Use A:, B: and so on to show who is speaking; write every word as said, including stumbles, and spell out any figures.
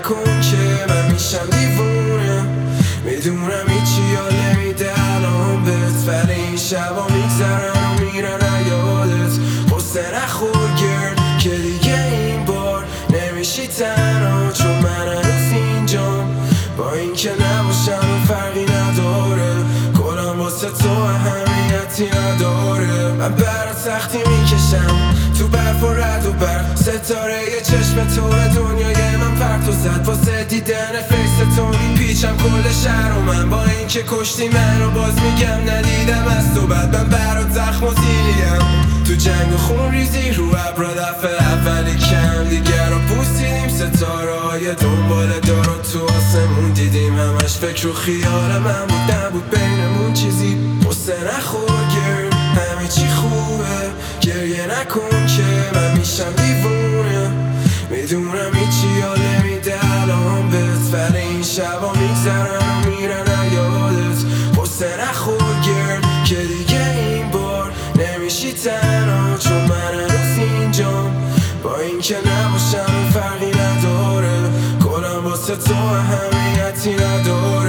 A: نکن که من میشم دیوونه. میدونم هیچی حال نمیده الان بهت، ولی این شبا میگذرن و میرن یادت. قصه نخور گرد که دیگه این بار نمیشی تنها، چون من هنوز اینجام. با این که نباشم فرقی نداره، کلم واسه تو اهمیتی نداره. من برات سختی میکشم تو برف و رد و برق، ستاره یه چشم تو دنیای من پرت و زد. واسه دیدن فیس تو میپیچم کل شهر و من، با این که کشتی من رو باز میگم ندیدم از تو. بعد من برات زخم و زیلیم تو جنگ و خون ریزی رو ابرا دفعه اولی کم دیگر رو پوستیدیم. ستاره های دنبال دار و تو آسمون دیدیم، همش فکر و خیال من بود، نبود بینمون چیزی. قصه نخور گرد همه چی خوبه، گریه نکن که من میشم دیوونه. میدونم هیچی حال نمیده الان بهت، ولی این شبا میگذرن و میرن یادت. قصه نخور گرد که دیگه این بار نمیشی تنها، چون من هنوز اینجام. با این که نباشم فرقی نداره، کلم واسه تو اهمیتی نداره.